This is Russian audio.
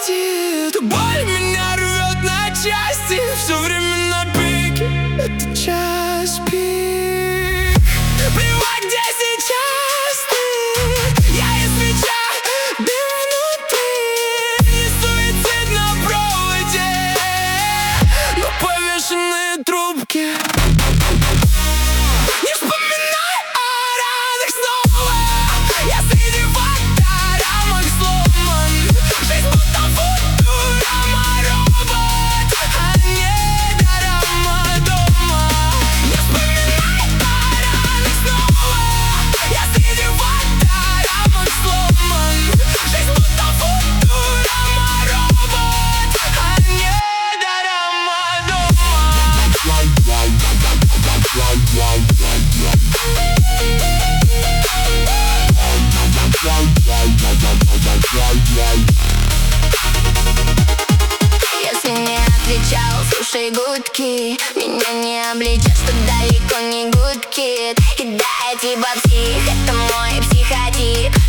хватит. Боль меня рвет на части, все время на пике. Это час пик. Плевать, где сейчас ты. Я и свеча, дым внутри. Не суицид на проводе, но повешенные трубки. Не вспоминай о ранах снова. Я среди фоторамок сломан. Жизнь будто футурама, робот, а не дорама дома. Не вспоминай о ранах снова. Я среди фоторамок сломан. Жизнь будто футурама, робот, а не дорама дома. Если не отвечал, слушай гудки. Меня не обличат, что далеко не гудки. И да, я типа псих, это мой психотип.